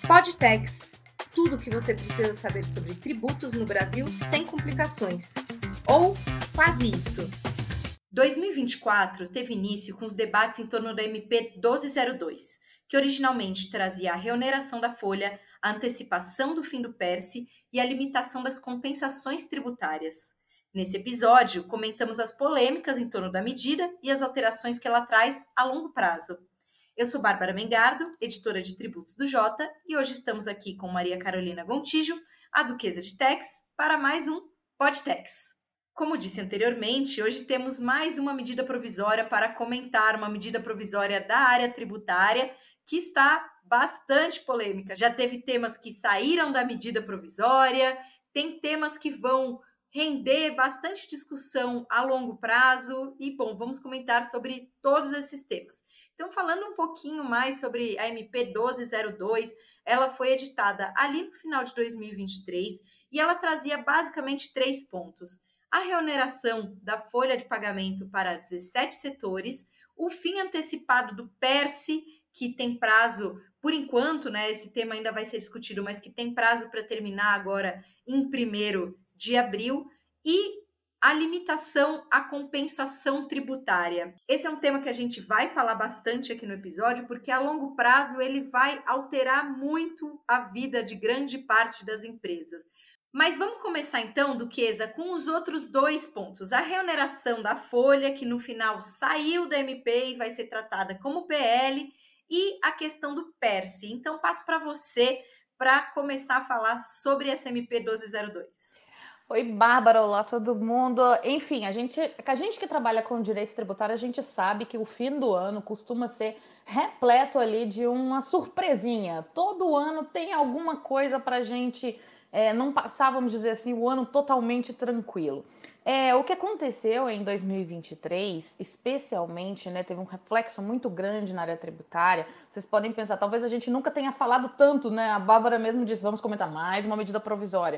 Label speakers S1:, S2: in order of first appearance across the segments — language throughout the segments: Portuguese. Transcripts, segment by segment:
S1: Podtex, tudo o que você precisa saber sobre tributos no Brasil sem complicações. Ou quase isso. 2024 teve início com os debates em torno da MP 1202, que originalmente trazia a reoneração da folha, a antecipação do fim do PERSE e a limitação das compensações tributárias. Nesse episódio, comentamos as polêmicas em torno da medida e as alterações que ela traz a longo prazo. Eu sou Bárbara Mengardo, editora de tributos do Jota, e hoje estamos aqui com Maria Carolina Gontijo, a Duquesa de Tex, para mais um Podtex. Como disse anteriormente, hoje temos mais uma medida provisória para comentar, uma medida provisória da área tributária que está bastante polêmica. Já teve temas que saíram da medida provisória, tem temas que vão render bastante discussão a longo prazo e, bom, vamos comentar sobre todos esses temas. Então, falando um pouquinho mais sobre a MP 1202, ela foi editada ali no final de 2023 e ela trazia basicamente 3 pontos: a reoneração da folha de pagamento para 17 setores, o fim antecipado do PERSE, que tem prazo, por enquanto, né, esse tema ainda vai ser discutido, mas que tem prazo para terminar agora em 1º de abril, e a limitação à compensação tributária. Esse é um tema que a gente vai falar bastante aqui no episódio, porque a longo prazo ele vai alterar muito a vida de grande parte das empresas. Mas vamos começar então, Duquesa, com os outros 2 pontos. A reoneração da folha, que no final saiu da MP e vai ser tratada como PL, e a questão do PERSE. Então, passo para você para começar a falar sobre essa MP 1202.
S2: Oi, Bárbara, olá todo mundo. Enfim, a gente que trabalha com direito tributário, a gente sabe que o fim do ano costuma ser repleto ali de uma surpresinha. Todo ano tem alguma coisa para a gente não passar, vamos dizer assim, o ano totalmente tranquilo. O que aconteceu em 2023, especialmente, né, teve um reflexo muito grande na área tributária. Vocês podem pensar, talvez a gente nunca tenha falado tanto, né? A Bárbara mesmo disse, vamos comentar mais uma medida provisória.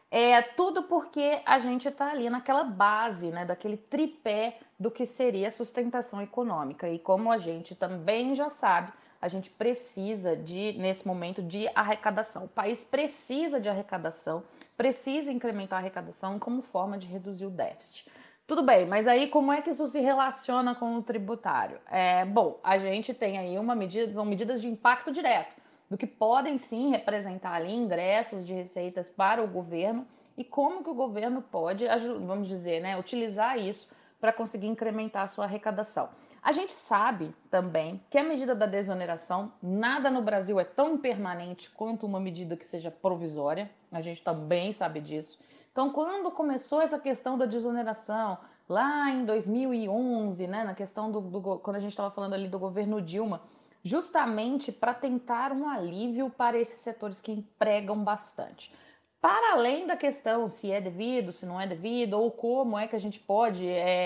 S2: Tudo porque a gente está ali naquela base, né, daquele tripé do que seria a sustentação econômica. E como a gente também já sabe, a gente precisa nesse momento, de arrecadação. O país precisa de arrecadação, precisa incrementar a arrecadação como forma de reduzir o déficit. Tudo bem, mas aí como é que isso se relaciona com o tributário? Bom, a gente tem aí são medidas de impacto direto, do que podem sim representar ali ingressos de receitas para o governo e como que o governo pode, vamos dizer, né, utilizar isso para conseguir incrementar a sua arrecadação. A gente sabe também que a medida da desoneração, nada no Brasil é tão impermanente quanto uma medida que seja provisória, a gente também sabe disso. Então, quando começou essa questão da desoneração, lá em 2011, né, na questão quando a gente estava falando ali do governo Dilma, justamente para tentar um alívio para esses setores que empregam bastante. Para além da questão se é devido, se não é devido, ou como é que a gente pode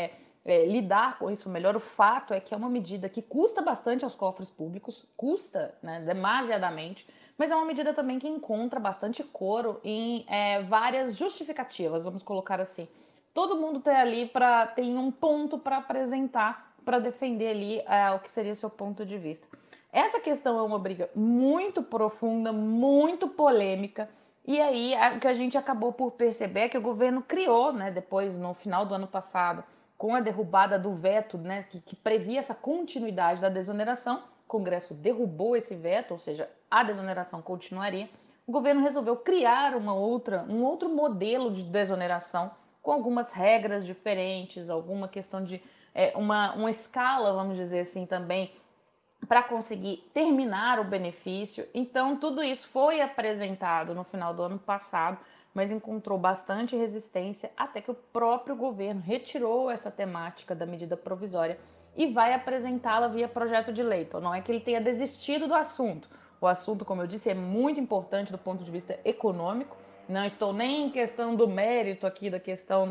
S2: lidar com isso melhor, o fato é que é uma medida que custa bastante aos cofres públicos, custa, né, demasiadamente, mas é uma medida também que encontra bastante coro em várias justificativas, vamos colocar assim. Todo mundo tem um ponto para apresentar, para defender ali o que seria seu ponto de vista. Essa questão é uma briga muito profunda, muito polêmica, e aí o que a gente acabou por perceber é que o governo criou, né, depois, no final do ano passado, com a derrubada do veto, né, que previa essa continuidade da desoneração, o Congresso derrubou esse veto, ou seja, a desoneração continuaria. O governo resolveu criar um outro modelo de desoneração com algumas regras diferentes, alguma questão de uma escala, vamos dizer assim, também, para conseguir terminar o benefício. Então, tudo isso foi apresentado no final do ano passado, mas encontrou bastante resistência até que o próprio governo retirou essa temática da medida provisória e vai apresentá-la via projeto de lei. Então, não é que ele tenha desistido do assunto. O assunto, como eu disse, é muito importante do ponto de vista econômico. Não estou nem em questão do mérito aqui, da questão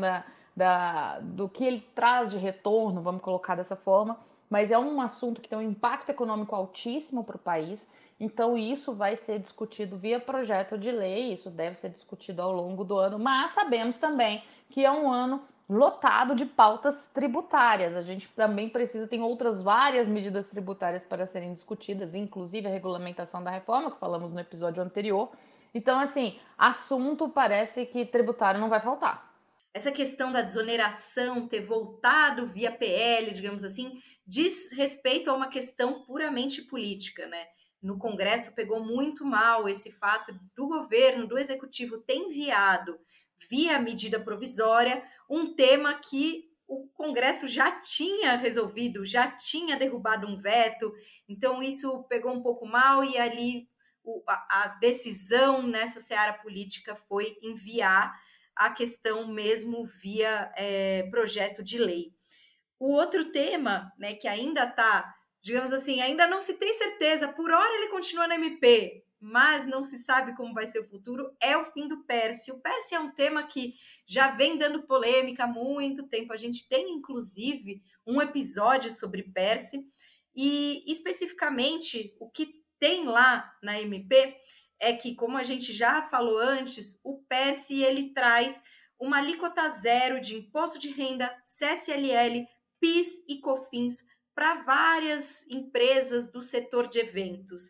S2: do que ele traz de retorno, vamos colocar dessa forma, mas é um assunto que tem um impacto econômico altíssimo para o país, então isso vai ser discutido via projeto de lei, isso deve ser discutido ao longo do ano, mas sabemos também que é um ano lotado de pautas tributárias. A gente também precisa, tem outras várias medidas tributárias para serem discutidas, inclusive a regulamentação da reforma, que falamos no episódio anterior. Então, assim, assunto parece que tributário não vai faltar.
S1: Essa questão da desoneração ter voltado via PL, digamos assim, diz respeito a uma questão puramente política, né? No Congresso pegou muito mal esse fato do governo, do executivo, ter enviado via medida provisória um tema que o Congresso já tinha resolvido, já tinha derrubado um veto, então isso pegou um pouco mal e ali a decisão nessa seara política foi enviar a questão mesmo via projeto de lei. O outro tema, né, que ainda está, digamos assim, ainda não se tem certeza, por hora ele continua na MP, mas não se sabe como vai ser o futuro, é o fim do PERSE. O PERSE é um tema que já vem dando polêmica há muito tempo. A gente tem, inclusive, um episódio sobre PERSE, e especificamente o que tem lá na MP é que, como a gente já falou antes, o PERSE ele traz uma alíquota zero de imposto de renda, CSLL, PIS e COFINS para várias empresas do setor de eventos.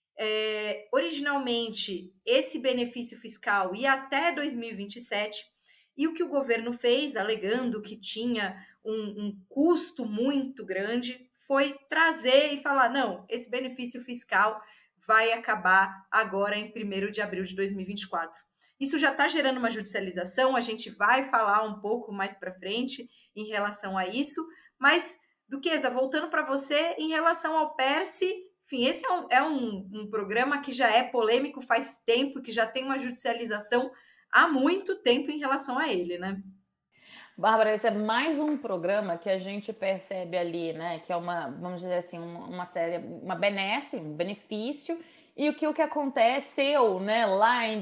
S1: Originalmente, esse benefício fiscal ia até 2027, e o que o governo fez, alegando que tinha um custo muito grande, foi trazer e falar: não, esse benefício fiscal vai acabar agora em 1º de abril de 2024. Isso já está gerando uma judicialização, a gente vai falar um pouco mais para frente em relação a isso, mas, Duquesa, voltando para você, em relação ao PERSE, enfim, esse é um programa que já é polêmico faz tempo, que já tem uma judicialização há muito tempo em relação a ele, né?
S2: Bárbara, esse é mais um programa que a gente percebe ali, né? Que é uma, vamos dizer assim, uma série, uma benesse, um benefício. E o que aconteceu, né, lá em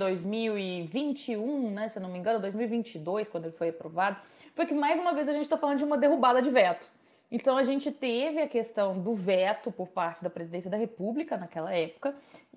S2: 2021, né, se eu não me engano, 2022, quando ele foi aprovado, foi que mais uma vez a gente está falando de uma derrubada de veto. Então a gente teve a questão do veto por parte da Presidência da República naquela época,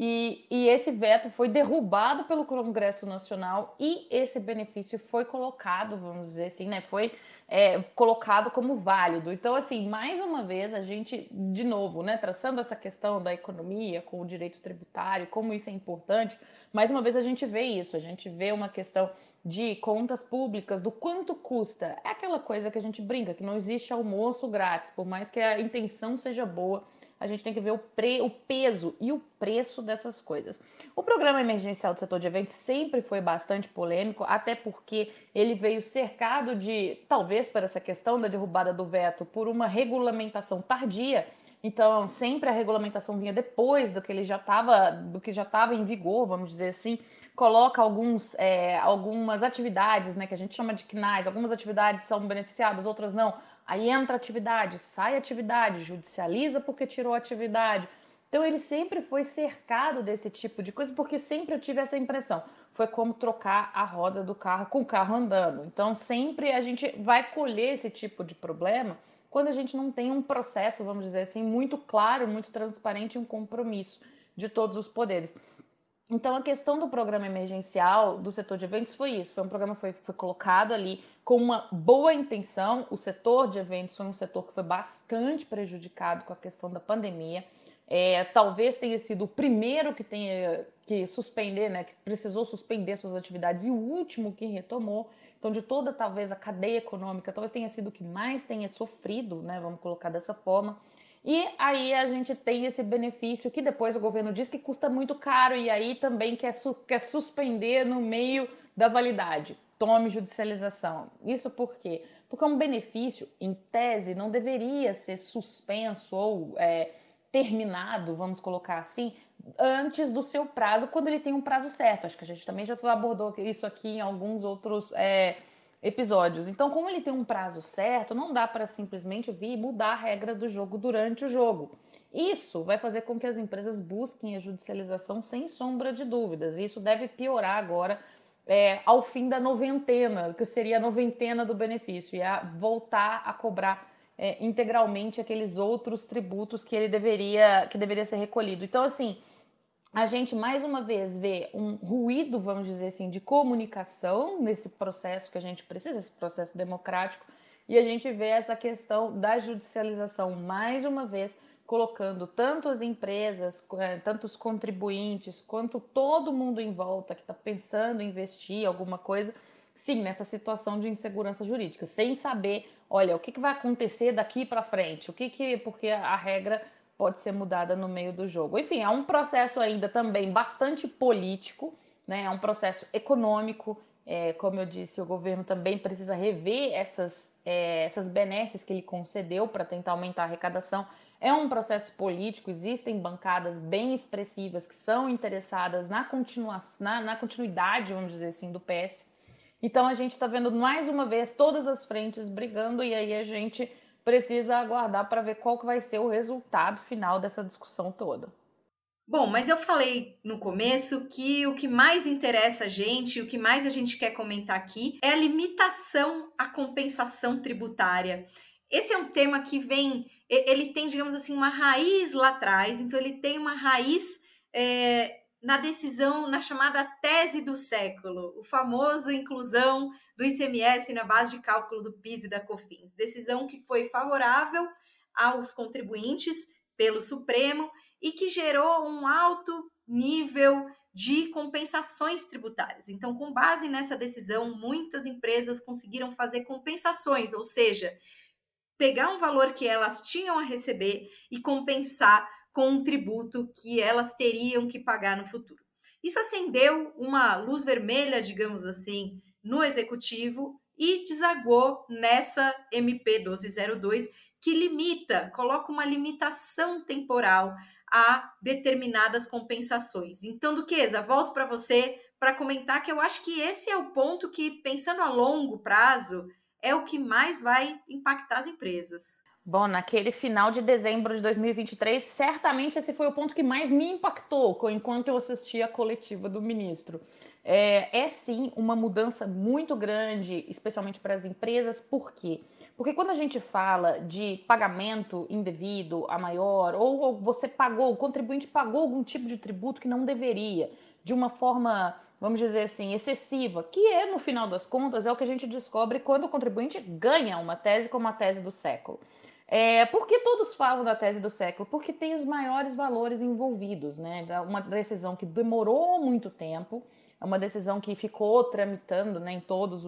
S2: e esse veto foi derrubado pelo Congresso Nacional e esse benefício foi colocado, vamos dizer assim, né? Foi colocado como válido. Então, assim, mais uma vez, a gente, de novo, né, traçando essa questão da economia com o direito tributário, como isso é importante, mais uma vez a gente vê isso, a gente vê uma questão de contas públicas, do quanto custa. É aquela coisa que a gente brinca, que não existe almoço grátis, por mais que a intenção seja boa, a gente tem que ver o peso e o preço dessas coisas. O programa emergencial do setor de eventos sempre foi bastante polêmico, até porque ele veio cercado de, talvez por essa questão da derrubada do veto, por uma regulamentação tardia. Então, sempre a regulamentação vinha depois do que ele já estava em vigor, vamos dizer assim, coloca algumas atividades, né, que a gente chama de CNAs, algumas atividades são beneficiadas, outras não. Aí entra atividade, sai atividade, judicializa porque tirou atividade. Então ele sempre foi cercado desse tipo de coisa, porque sempre eu tive essa impressão. Foi como trocar a roda do carro com o carro andando. Então sempre a gente vai colher esse tipo de problema quando a gente não tem um processo, vamos dizer assim, muito claro, muito transparente, um compromisso de todos os poderes. Então, a questão do programa emergencial do setor de eventos foi isso. Foi um programa que foi colocado ali com uma boa intenção. O setor de eventos foi um setor que foi bastante prejudicado com a questão da pandemia. Talvez tenha sido o primeiro que tenha que suspender, né, que precisou suspender suas atividades e o último que retomou. Então, de toda talvez a cadeia econômica, talvez tenha sido o que mais tenha sofrido, né, vamos colocar dessa forma. E aí a gente tem esse benefício que depois o governo diz que custa muito caro e aí também quer suspender no meio da validade. Tome judicialização. Isso por quê? Porque um benefício, em tese, não deveria ser suspenso ou terminado, vamos colocar assim, antes do seu prazo, quando ele tem um prazo certo. Acho que a gente também já abordou isso aqui em alguns outros episódios. Então, como ele tem um prazo certo, não dá para simplesmente vir e mudar a regra do jogo durante o jogo. Isso vai fazer com que as empresas busquem a judicialização sem sombra de dúvidas. E isso deve piorar agora ao fim da noventena, que seria a noventena do benefício, e a voltar a cobrar integralmente aqueles outros tributos que ele deveria ser recolhido. Então, assim, A gente, mais uma vez, vê um ruído, vamos dizer assim, de comunicação nesse processo que a gente precisa, esse processo democrático, e a gente vê essa questão da judicialização, mais uma vez, colocando tanto as empresas, tanto os contribuintes, quanto todo mundo em volta que está pensando em investir alguma coisa, sim, nessa situação de insegurança jurídica, sem saber, olha, o que vai acontecer daqui para frente, porque a regra pode ser mudada no meio do jogo. Enfim, é um processo ainda também bastante político, né? É um processo econômico. Como eu disse, o governo também precisa rever essas benesses que ele concedeu para tentar aumentar a arrecadação. É um processo político, existem bancadas bem expressivas que são interessadas na continuidade, vamos dizer assim, do PS. Então a gente está vendo mais uma vez todas as frentes brigando e aí a gente precisa aguardar para ver qual que vai ser o resultado final dessa discussão toda.
S1: Bom, mas eu falei no começo que o que mais interessa a gente, o que mais a gente quer comentar aqui é a limitação à compensação tributária. Esse é um tema que ele tem, digamos assim, uma raiz lá atrás, então ele tem uma raiz na decisão, na chamada tese do século, o famoso inclusão do ICMS na base de cálculo do PIS e da COFINS, decisão que foi favorável aos contribuintes pelo Supremo e que gerou um alto nível de compensações tributárias. Então, com base nessa decisão, muitas empresas conseguiram fazer compensações, ou seja, pegar um valor que elas tinham a receber e compensar com um tributo que elas teriam que pagar no futuro. Isso acendeu uma luz vermelha, digamos assim, no executivo e desagou nessa MP 1202, que coloca uma limitação temporal a determinadas compensações. Então, Duquesa, volto para você para comentar que eu acho que esse é o ponto que, pensando a longo prazo, é o que mais vai impactar as empresas.
S2: Bom, naquele final de dezembro de 2023, certamente esse foi o ponto que mais me impactou enquanto eu assistia a coletiva do ministro. É sim uma mudança muito grande, especialmente para as empresas, por quê? Porque quando a gente fala de pagamento indevido a maior, ou você pagou, o contribuinte pagou algum tipo de tributo que não deveria, de uma forma, vamos dizer assim, excessiva, que no final das contas, é o que a gente descobre quando o contribuinte ganha uma tese como a tese do século. Por que todos falam da tese do século? Porque tem os maiores valores envolvidos, né? Uma decisão que demorou muito tempo, é uma decisão que ficou tramitando, né, em todos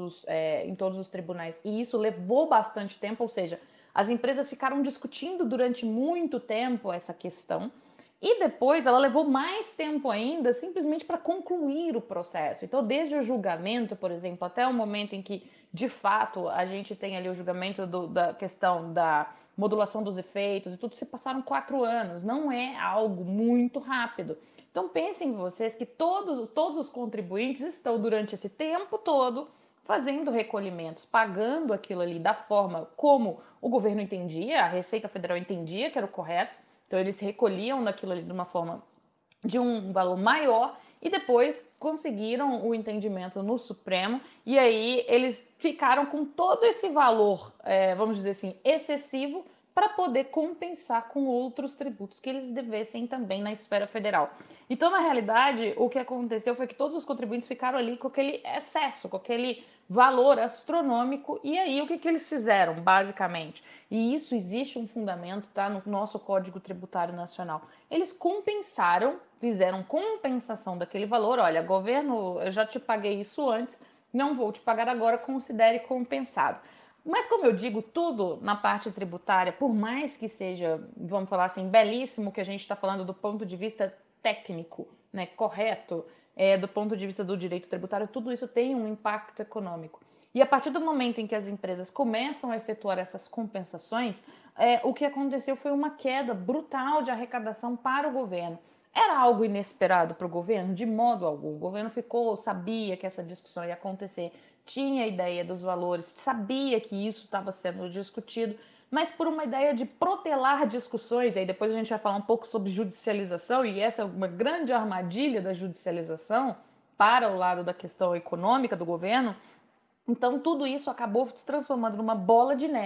S2: os tribunais, e isso levou bastante tempo, ou seja, as empresas ficaram discutindo durante muito tempo essa questão, e depois ela levou mais tempo ainda simplesmente para concluir o processo. Então, desde o julgamento, por exemplo, até o momento em que, de fato, a gente tem ali o julgamento da questão da modulação dos efeitos e tudo, se passaram 4 anos. Não é algo muito rápido. Então, pensem vocês que todos os contribuintes estão, durante esse tempo todo, fazendo recolhimentos, pagando aquilo ali da forma como o governo entendia, a Receita Federal entendia que era o correto. Então, eles recolhiam daquilo ali de uma forma, de um valor maior, e depois conseguiram o entendimento no Supremo, e aí eles ficaram com todo esse valor, vamos dizer assim, excessivo, para poder compensar com outros tributos que eles devessem também na esfera federal. Então, na realidade, o que aconteceu foi que todos os contribuintes ficaram ali com aquele excesso, com aquele valor astronômico, e aí o que eles fizeram, basicamente? E isso existe um fundamento, tá, no nosso Código Tributário Nacional. Eles compensaram, fizeram compensação daquele valor. Olha, governo, eu já te paguei isso antes, não vou te pagar agora, considere compensado. Mas, como eu digo, tudo na parte tributária, por mais que seja, vamos falar assim, belíssimo que a gente está falando do ponto de vista técnico, né, correto, do ponto de vista do direito tributário, tudo isso tem um impacto econômico. E a partir do momento em que as empresas começam a efetuar essas compensações, o que aconteceu foi uma queda brutal de arrecadação para o governo. Era algo inesperado para o governo? De modo algum. O governo sabia que essa discussão ia acontecer, tinha ideia dos valores, sabia que isso estava sendo discutido, mas por uma ideia de protelar discussões, aí depois a gente vai falar um pouco sobre judicialização, e essa é uma grande armadilha da judicialização para o lado da questão econômica do governo. Então, tudo isso acabou se transformando numa bola de neve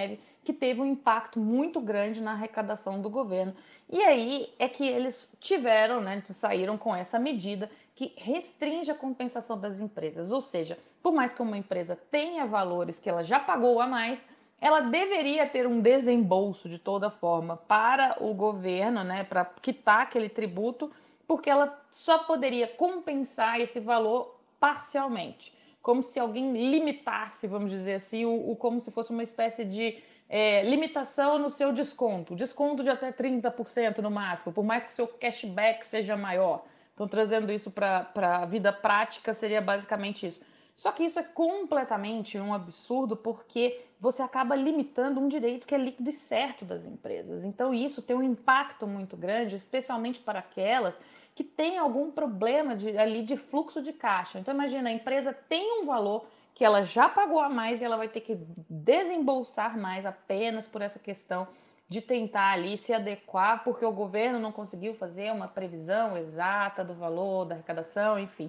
S2: que teve um impacto muito grande na arrecadação do governo. E aí é que eles tiveram, né, saíram com essa medida que restringe a compensação das empresas. Ou seja, por mais que uma empresa tenha valores que ela já pagou a mais, ela deveria ter um desembolso de toda forma para o governo, né, para quitar aquele tributo, porque ela só poderia compensar esse valor parcialmente, como se alguém limitasse, vamos dizer assim, como se fosse uma espécie de limitação no seu desconto de até 30% no máximo, por mais que seu cashback seja maior. Então, trazendo isso para a vida prática, seria basicamente isso. Só que isso é completamente um absurdo, porque você acaba limitando um direito que é líquido e certo das empresas. Então, isso tem um impacto muito grande, especialmente para aquelas que têm algum problema ali de fluxo de caixa. Então, imagina, a empresa tem um valor que ela já pagou a mais e ela vai ter que desembolsar mais apenas por essa questão de tentar ali se adequar, porque o governo não conseguiu fazer uma previsão exata do valor, da arrecadação, enfim.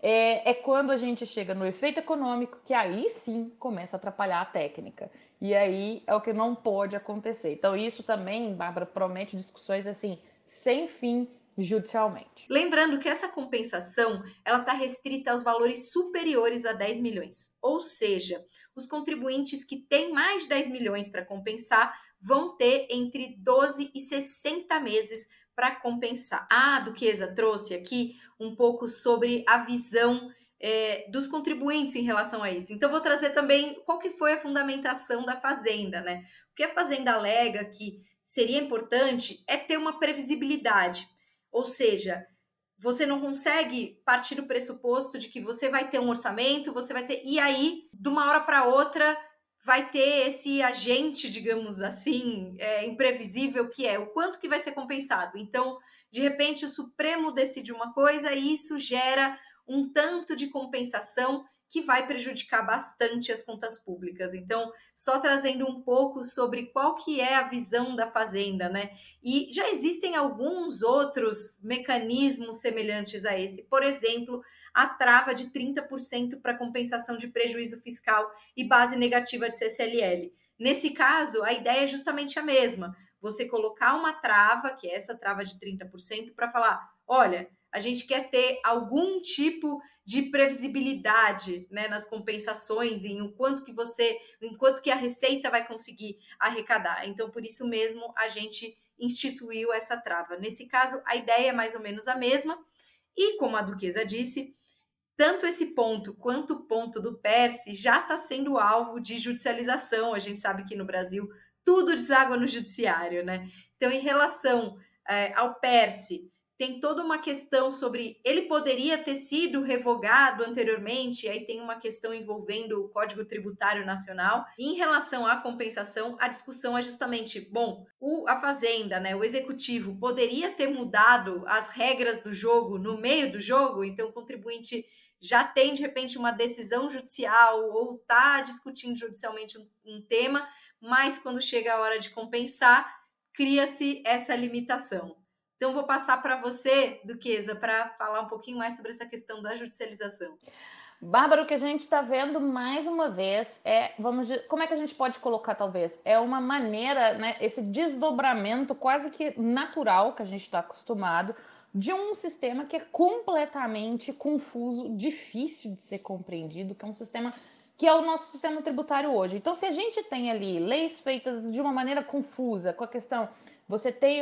S2: É quando a gente chega no efeito econômico que aí sim começa a atrapalhar a técnica. E aí é o que não pode acontecer. Então isso também, Bárbara, promete discussões assim, sem fim judicialmente.
S1: Lembrando que essa compensação ela está restrita aos valores superiores a 10 milhões. Ou seja, os contribuintes que têm mais de 10 milhões para compensar vão ter entre 12 e 60 meses para compensar. A Duquesa trouxe aqui um pouco sobre a visão dos contribuintes em relação a isso. Então, vou trazer também qual que foi a fundamentação da Fazenda, né? O que a Fazenda alega que seria importante é ter uma previsibilidade. Ou seja, você não consegue partir do pressuposto de que você vai ter um orçamento, você vai ter. E aí, de uma hora para outra, vai ter esse agente, digamos assim, imprevisível, que é o quanto que vai ser compensado. Então, de repente, o Supremo decide uma coisa e isso gera um tanto de compensação que vai prejudicar bastante as contas públicas. Então, só trazendo um pouco sobre qual que é a visão da Fazenda, né? E já existem alguns outros mecanismos semelhantes a esse. Por exemplo, a trava de 30% para compensação de prejuízo fiscal e base negativa de CCLL. Nesse caso, a ideia é justamente a mesma. Você colocar uma trava, que é essa trava de 30%, para falar, olha, a gente quer ter algum tipo de previsibilidade, né, nas compensações, em o quanto que enquanto que a Receita vai conseguir arrecadar. Então, por isso mesmo, a gente instituiu essa trava. Nesse caso, a ideia é mais ou menos a mesma. E, como a Duquesa disse, tanto esse ponto quanto o ponto do PERSE já está sendo alvo de judicialização. A gente sabe que no Brasil tudo deságua no judiciário, né? Então, em relação ao PERSE, tem toda uma questão sobre ele poderia ter sido revogado anteriormente, aí tem uma questão envolvendo o Código Tributário Nacional. E em relação à compensação, a discussão é justamente, bom, a Fazenda, né, o Executivo, poderia ter mudado as regras do jogo no meio do jogo, então o contribuinte já tem, de repente, uma decisão judicial ou está discutindo judicialmente um tema, mas quando chega a hora de compensar, cria-se essa limitação. Então, vou passar para você, Duquesa, para falar um pouquinho mais sobre essa questão da judicialização.
S2: Bárbara, o que a gente está vendo mais uma vez como é que a gente pode colocar, talvez? É uma maneira, né, esse desdobramento quase que natural que a gente está acostumado de um sistema que é completamente confuso, difícil de ser compreendido, que é um sistema que é o nosso sistema tributário hoje. Então, se a gente tem ali leis feitas de uma maneira confusa, com a questão, você tem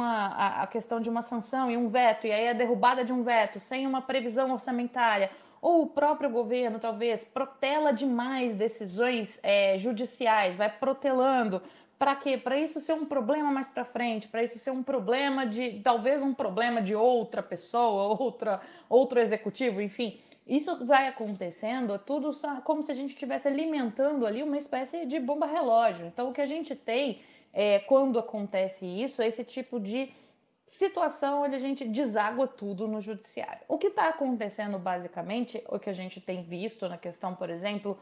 S2: a questão de uma sanção e um veto, e aí a derrubada de um veto sem uma previsão orçamentária, ou o próprio governo, talvez, protela demais decisões judiciais, vai protelando. Para quê? Para isso ser um problema mais para frente, para isso ser um problema talvez um problema de outra pessoa, outro executivo, enfim. Isso vai acontecendo, tudo como se a gente estivesse alimentando ali uma espécie de bomba relógio. Então, o que a gente tem quando acontece isso é esse tipo de situação onde a gente deságua tudo no judiciário. O que está acontecendo basicamente, o que a gente tem visto na questão, por exemplo,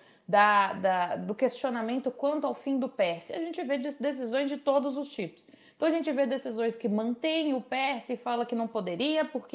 S2: do questionamento quanto ao fim do PERSE, a gente vê decisões de todos os tipos. Então a gente vê decisões que mantêm o PERSE e fala que não poderia porque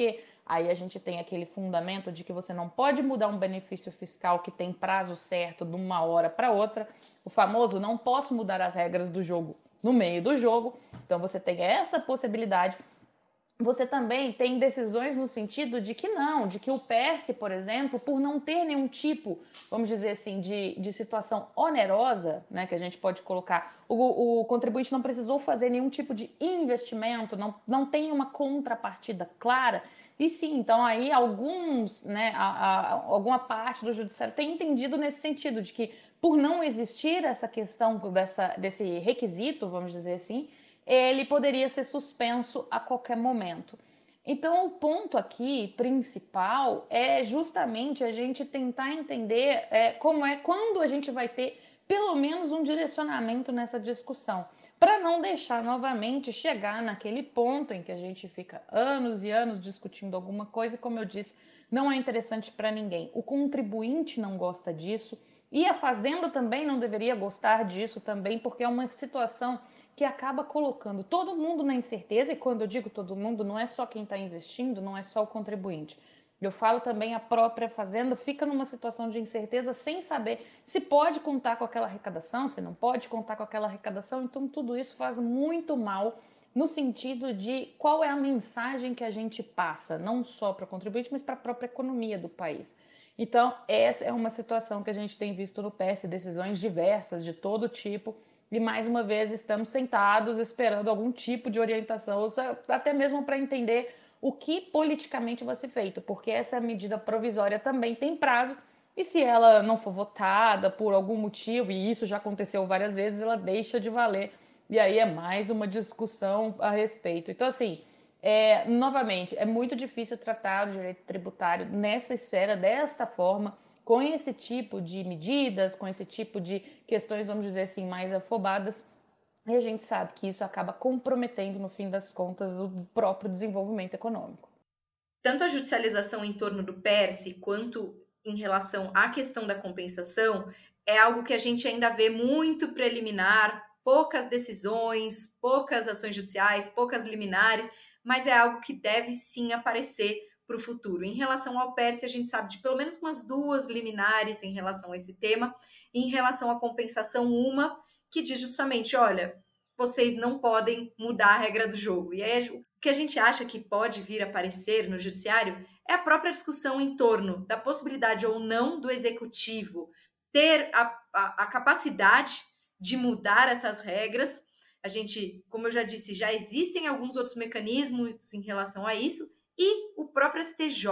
S2: Aí a gente tem aquele fundamento de que você não pode mudar um benefício fiscal que tem prazo certo de uma hora para outra. O famoso não posso mudar as regras do jogo no meio do jogo. Então você tem essa possibilidade. Você também tem decisões no sentido de que não, de que o PERSE, por exemplo, por não ter nenhum tipo, vamos dizer assim, de situação onerosa, né, que a gente pode colocar, o contribuinte não precisou fazer nenhum tipo de investimento, não tem uma contrapartida clara, e sim, então aí alguns, né, alguma parte do judiciário tem entendido nesse sentido, de que por não existir essa questão desse requisito, vamos dizer assim, ele poderia ser suspenso a qualquer momento. Então, o ponto aqui principal é justamente a gente tentar entender quando a gente vai ter pelo menos um direcionamento nessa discussão, para não deixar novamente chegar naquele ponto em que a gente fica anos e anos discutindo alguma coisa, como eu disse, não é interessante para ninguém. O contribuinte não gosta disso e a Fazenda também não deveria gostar disso também, porque é uma situação que acaba colocando todo mundo na incerteza, e quando eu digo todo mundo, não é só quem está investindo, não é só o contribuinte. Eu falo também a própria Fazenda fica numa situação de incerteza sem saber se pode contar com aquela arrecadação, se não pode contar com aquela arrecadação, então tudo isso faz muito mal no sentido de qual é a mensagem que a gente passa, não só para o contribuinte, mas para a própria economia do país. Então, essa é uma situação que a gente tem visto no PERSE, decisões diversas de todo tipo, e mais uma vez estamos sentados esperando algum tipo de orientação, até mesmo para entender o que politicamente vai ser feito, porque essa medida provisória também tem prazo, e se ela não for votada por algum motivo, e isso já aconteceu várias vezes, ela deixa de valer, e aí é mais uma discussão a respeito. Então, assim, novamente, é muito difícil tratar o direito tributário nessa esfera, desta forma, com esse tipo de medidas, com esse tipo de questões, vamos dizer assim, mais afobadas, e a gente sabe que isso acaba comprometendo, no fim das contas, o próprio desenvolvimento econômico.
S1: Tanto a judicialização em torno do PERSE, quanto em relação à questão da compensação, é algo que a gente ainda vê muito preliminar, poucas decisões, poucas ações judiciais, poucas liminares, mas é algo que deve sim aparecer para o futuro. Em relação ao PERSE, a gente sabe de pelo menos umas 2 liminares em relação a esse tema. Em relação à compensação, uma que diz justamente, olha, vocês não podem mudar a regra do jogo. E aí, o que a gente acha que pode vir a aparecer no judiciário é a própria discussão em torno da possibilidade ou não do executivo ter a capacidade de mudar essas regras. A gente, como eu já disse, já existem alguns outros mecanismos em relação a isso, e o próprio STJ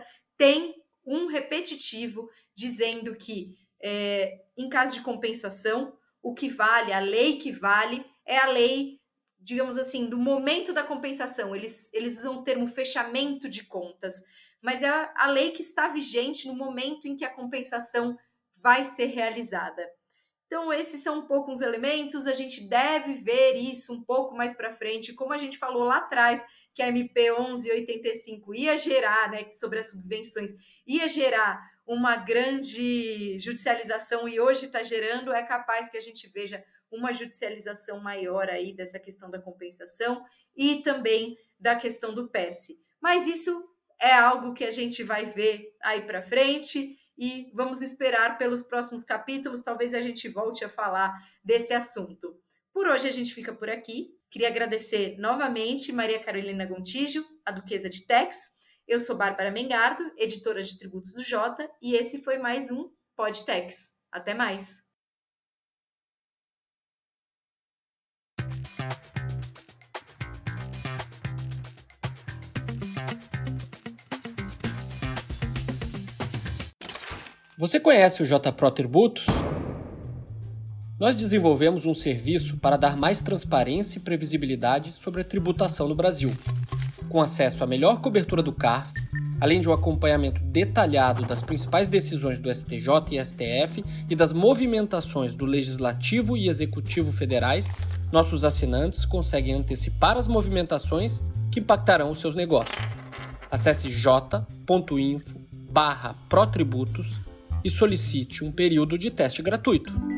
S1: tem um repetitivo dizendo que, em caso de compensação, o que vale, a lei que vale, é a lei, digamos assim, do momento da compensação. Eles usam o termo fechamento de contas, mas é a lei que está vigente no momento em que a compensação vai ser realizada. Então, esses são um pouco os elementos, a gente deve ver isso um pouco mais para frente, como a gente falou lá atrás, que a MP 1185 ia gerar, né, sobre as subvenções, ia gerar uma grande judicialização, e hoje está gerando, é capaz que a gente veja uma judicialização maior aí dessa questão da compensação e também da questão do PERSE. Mas isso é algo que a gente vai ver aí para frente, e vamos esperar pelos próximos capítulos, talvez a gente volte a falar desse assunto. Por hoje a gente fica por aqui. Queria agradecer novamente Maria Carolina Gontijo, a Duquesa de Tex. Eu sou Bárbara Mengardo, editora de tributos do Jota, e esse foi mais um PodTex. Até mais!
S3: Você conhece o JPRO Tributos? Nós desenvolvemos um serviço para dar mais transparência e previsibilidade sobre a tributação no Brasil, com acesso à melhor cobertura do CARF, além de um acompanhamento detalhado das principais decisões do STJ e STF e das movimentações do Legislativo e Executivo federais. Nossos assinantes conseguem antecipar as movimentações que impactarão os seus negócios. Acesse j.info/protributos e solicite um período de teste gratuito.